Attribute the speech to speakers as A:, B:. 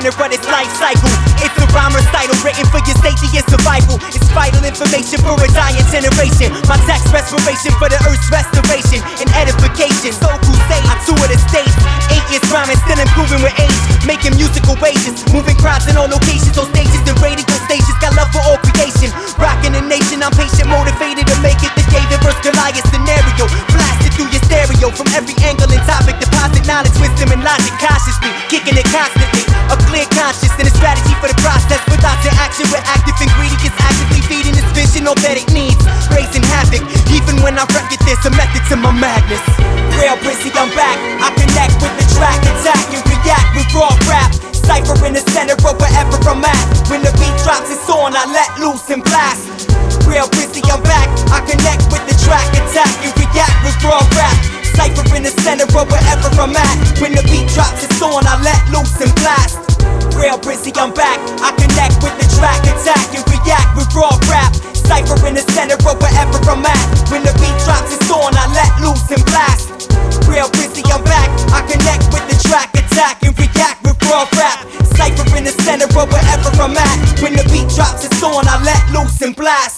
A: center of this life cycle. It's a rhyme recital written for your safety and survival. It's vital information for a dying generation. My text respiration for the earth's restoration and edification. Soul crusade, I tour the states. 8 years rhyming, still improving with age. Making musical wages, moving crowds in all locations, on stages and radio stations. Got love for all creation, rocking the nation. I'm patient, motivated to make it the David vs. Goliath scenario. Blasted through your stereo from every angle and topic. Deposit knowledge, wisdom, and logic cautiously, kicking it constantly. A clear conscience and a strategy for the process. Without the action, with active ingredients, actively feeding this vision all that it needs. Raising havoc, even when I wreck it, there's a method to my madness. Real busy, I'm back. I connect with the track, attack and react with raw rap. Cypher in the center of wherever I'm at. When the beat drops, it's on, I let loose and blast. Real busy, I'm back. I connect with the track, attack and react with raw rap. Cypher in the center of wherever I'm at. When the beat drops, it's on, I let loose and blast. Real busy, I'm back. I